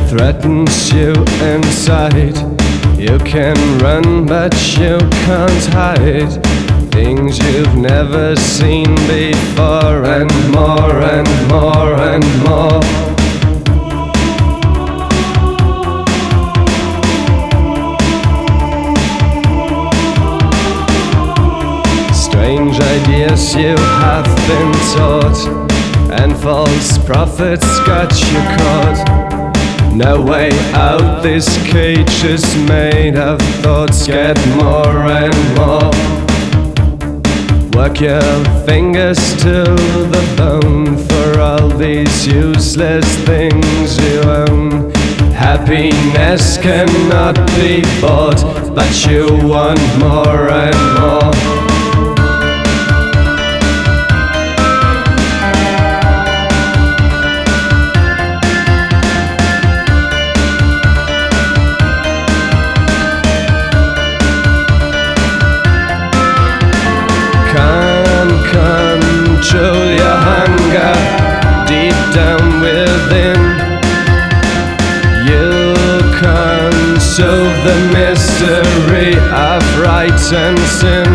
threatens you inside. You can run but you can't hide. Things you've never seen before, and more and more and more. Strange ideas you have been taught, and false prophets got you caught. No way out, this cage is made of thoughts. Get more and more. Work your fingers to the bone for all these useless things you own. Happiness cannot be bought, but you want more and more. Control your hunger deep down within. You can't solve the mystery of right and sin.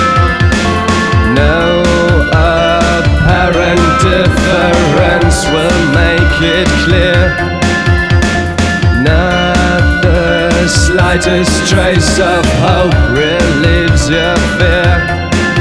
No apparent difference will make it clear. Not the slightest trace of hope relieves your fear.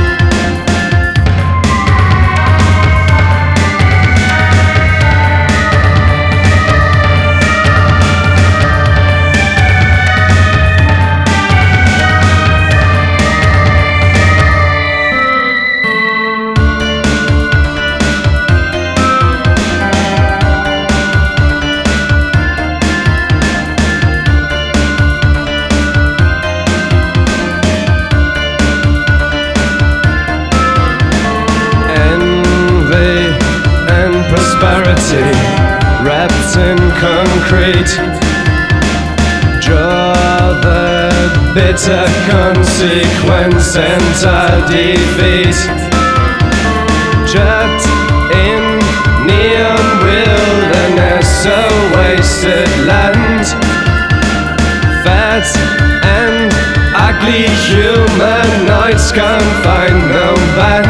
Prosperity wrapped in concrete. Draw the bitter consequence, entire defeat. Trapped in neon wilderness, a wasted land. Fat and ugly humanoids can't find no band.